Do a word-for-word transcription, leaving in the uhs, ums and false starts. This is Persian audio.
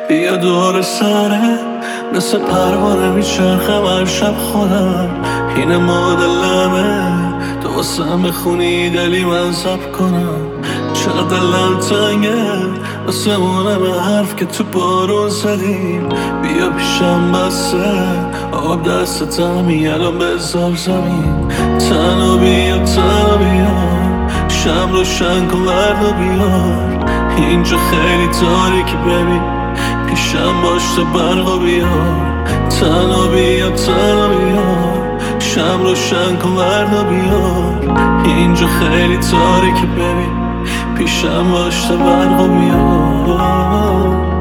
بیا دور سره مثل پروانه میچرخم هر شب خودم. این مدلمه تو واسه میخونی دلی من زب کنم. چقدر دلم تنگه واسه اونم حرف که تو بارون زدیم. بیا پیشم بسه آب دستتم الان بذار زمین. تنها بیا تنها بیا شم روشن کن وردا بیار. اینجا خیلی تاریکی ببین پیشم باش تا برقا بیار. تنها بیا تنها بیا شم روشن کن وردا بیار. اینجا خیلی تاریکی ببین پیشم باش تا برقا بیار.